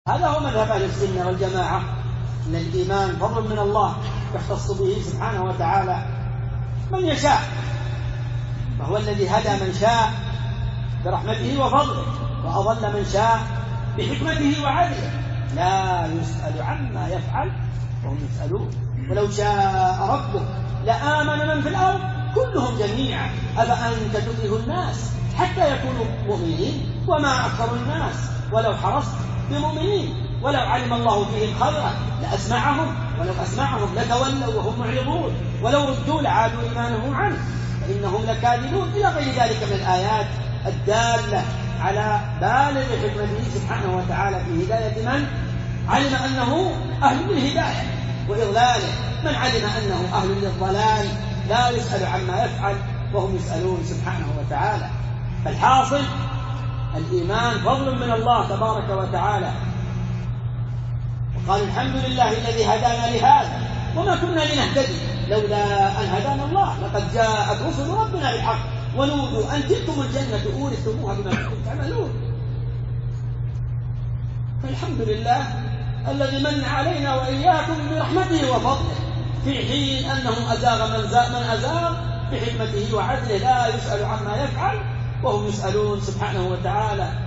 هذا هو مذهب أهل السنة والجماعة، أن الإيمان فضل من الله يختص به سبحانه وتعالى من يشاء، فهو الذي هدى من شاء برحمته وفضله، وأضل من شاء بحكمته وعدله، لا يسأل عما يفعل وهم يسألون. ولو شاء ربك لآمن من في الأرض كلهم جميعا أفأنت تكره الناس حتى يكونوا مؤمنين وما أكثر الناس ولو حرصت بمؤمنين. ولو علم الله فيهم خيرا لأسمعهم ولو أسمعهم لتولوا وهم معرضون ولو ردوا لعادوا إيمانهم عنه فإنهم لكاذبون، إلى غير ذلك من الآيات الدالة على بالغ حكمته سبحانه وتعالى في هداية من علم أنه أهل للهداية وإضلاله، من علم أنه أهل للضلال لا يسأل عما يفعل وهم يسألون سبحانه وتعالى. فالحاصل الإيمان فضل من الله تبارك وتعالى، وقال الحمد لله الذي هدانا لهذا وما كنا لنهتدي لولا أن هدانا الله لقد جاءت رسل ربنا بالحق ونودوا أن تلكم الجنة أورثتموها بما كنتم تعملون. فالحمد لله الذي من علينا وإياكم برحمته وفضله في حين أنه أزاغ من أزاغ بحكمته وعدله لا يسأل عما يفعل وهم يسألون سبحانه وتعالى.